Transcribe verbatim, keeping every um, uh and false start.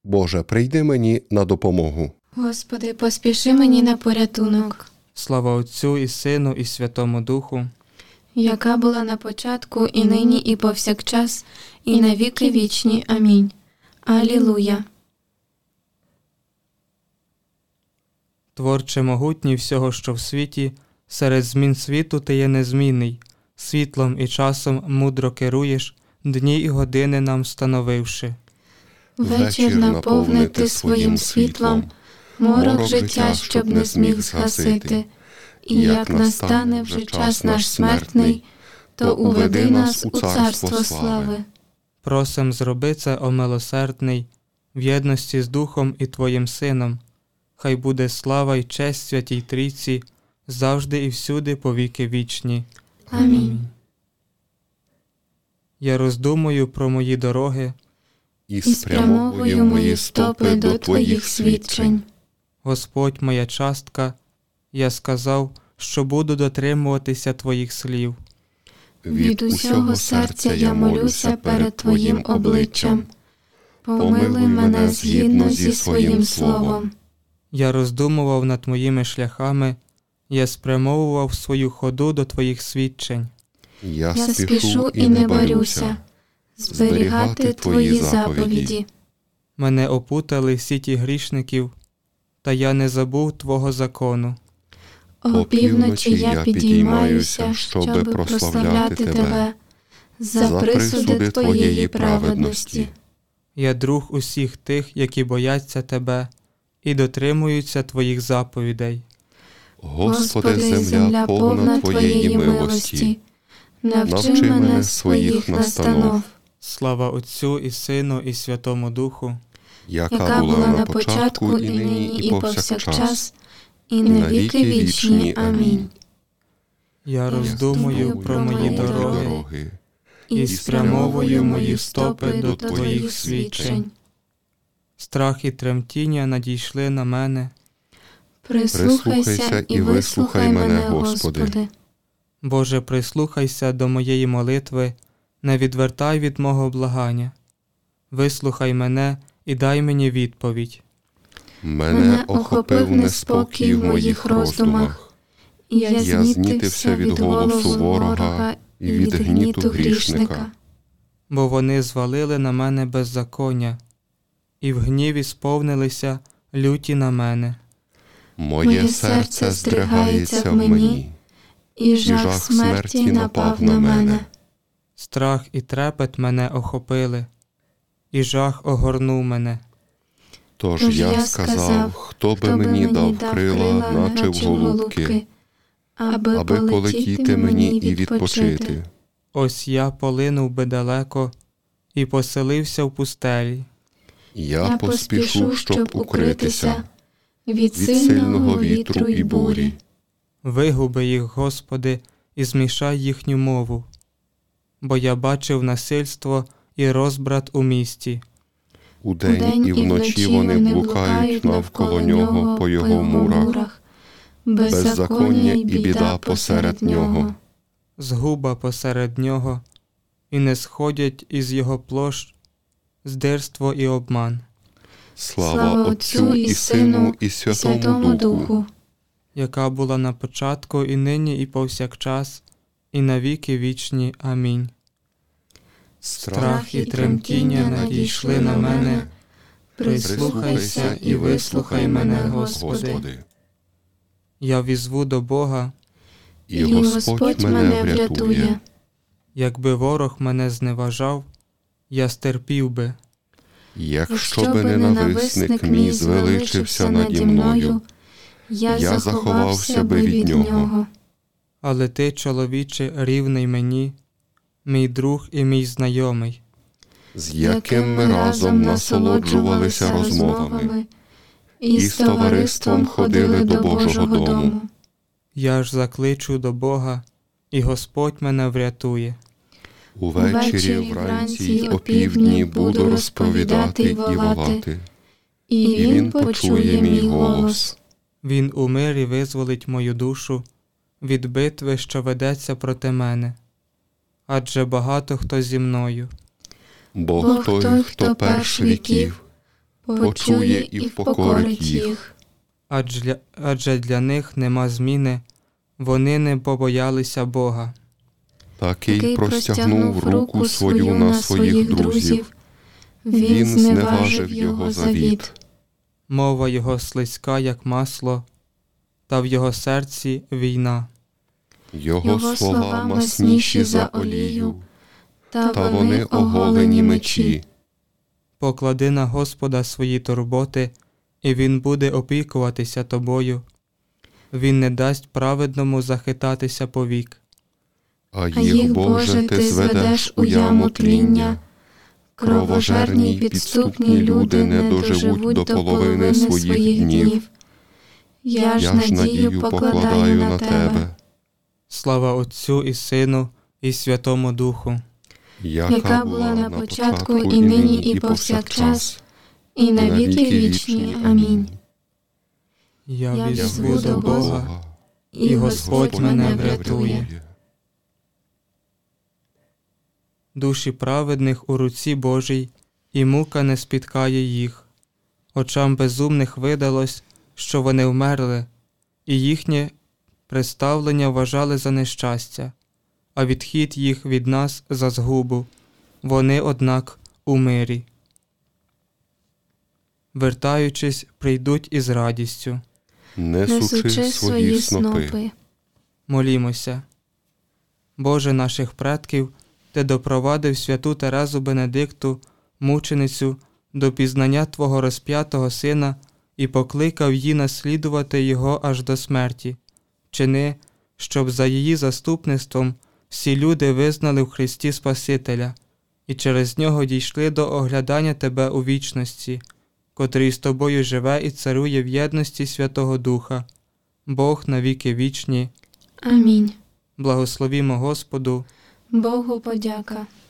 Боже, прийди мені на допомогу. Господи, поспіши мені на порятунок. Слава Отцю і Сину і Святому Духу, Яка була на початку, і нині, і повсякчас, і на віки вічні. Амінь. Алілуя. Творче могутній всього, що в світі, серед змін світу ти є незмінний, світлом і часом мудро керуєш, дні і години нам встановивши. Вечір наповнити своїм світлом, морок життя, щоб не зміг згасити. І як настане вже час наш смертний, то уведи нас у царство слави. Просим, зроби це, о милосердний, в єдності з Духом і Твоїм Сином. Хай буде слава й честь Святій Трійці, завжди і всюди по віки вічні. Амінь. Я роздумую про мої дороги, І І спрямовую мої стопи до Твоїх свідчень. Господь моя частка, я сказав, що буду дотримуватися Твоїх слів. Від усього серця я молюся перед Твоїм обличчям. Помилуй мене згідно зі своїм словом. Я роздумував над Твоїми шляхами, я спрямовував свою ходу до Твоїх свідчень. Я Я спішу і не борюся зберігати Твої заповіді. Мене опутали сіті грішників, та я не забув Твого закону. Опівночі я підіймаюся, щоби прославляти Тебе за присуди Твоєї праведності. Я друг усіх тих, які бояться Тебе і дотримуються Твоїх заповідей. Господи, земля повна Твоєї милості. Навчи мене своїх настанов, Слава Отцю і Сину і Святому Духу, яка була на початку, і нині, і повсякчас, і на віки вічні. Амінь. я роздумую про мої дороги і спрямовую мої стопи до Твоїх свідчень. Страх і тремтіння надійшли на мене. Прислухайся і вислухай мене, Господи. Боже, прислухайся до моєї молитви, не відвертай від мого благання. Вислухай мене і дай мені відповідь. Мене охопив неспокій в моїх роздумах. Я знітився від голосу ворога і від гніту грішника. Бо вони звалили на мене беззаконня, і в гніві сповнилися люті на мене. Моє серце здригається в мені, і жах смерті напав на мене. Страх і трепет мене охопили, і жах огорнув мене. Тож я сказав, хто би мені дав крила, наче в голубки, аби полетіти мені і відпочити. Ось я полинув би далеко і поселився в пустелі. Я поспішу, щоб укритися від сильного вітру і бурі. Вигуби їх, Господи, і змішай їхню мову. Бо я бачив насильство і розбрат у місті. Удень і вночі вони блукають навколо нього по його мурах. Беззаконня і біда посеред нього. Згуба посеред нього, і не сходять із його площ здирство і обман. Слава Отцю і Сину і Святому Духу, яка була на початку, і нині, і повсякчас, і на віки вічні. Амінь. Страх і тремтіння надійшли на мене. Прислухайся і вислухай мене, Господи. Я візву до Бога, і Господь мене врятує. Якби ворог мене зневажав, я стерпів би. Якщо би ненависник мій звеличився наді мною, я заховався би від нього. Але ти, чоловіче, рівний мені, мій друг і мій знайомий, з яким ми разом насолоджувалися розмовами і з товариством ходили до Божого дому. Я ж закличу до Бога, і Господь мене врятує. Увечері, вранці й опівдні буду розповідати й волати, і Він почує мій голос. Він у мирі визволить мою душу від битви, що ведеться проти мене. Адже багато хто зі мною. Бог той, хто перш віків почує і впокорить їх. Адже, адже для них нема зміни, вони не побоялися Бога. Такий простягнув руку свою на своїх друзів, він зневажив його завіт. Мова його слизька, як масло, та в його серці війна. Його слова масніші за олію, та вони оголені мечі. Поклади на Господа свої турботи, і Він буде опікуватися тобою. Він не дасть праведному захитатися повік. А їх, Боже, ти зведеш у яму тління. Кровожерні й підступні люди не доживуть до половини своїх днів. Я ж надію покладаю на тебе. Слава Отцю і Сину, і Святому Духу, яка була на початку, і нині, і повсякчас, і на віки вічні. Амінь. Я візву до Бога, і Господь мене врятує. Душі праведних у руці Божій, і мука не спіткає їх. Очам безумних видалось, що вони вмерли, і їхнє представлення вважали за нещастя, а відхід їх від нас за згубу. Вони, однак, у мирі. Вертаючись, прийдуть із радістю, несучи свої снопи. Молімося. Боже наших предків, Ти допровадив святу Терезу Бенедикту, мученицю, до пізнання Твого розп'ятого Сина і покликав її наслідувати Його аж до смерті. Чини, щоб за її заступництвом всі люди визнали в Христі Спасителя і через Нього дійшли до оглядання Тебе у вічності, котрий з Тобою живе і царує в єдності Святого Духа, Бог на віки вічні. Амінь. Благословімо Господу. Богу подяка.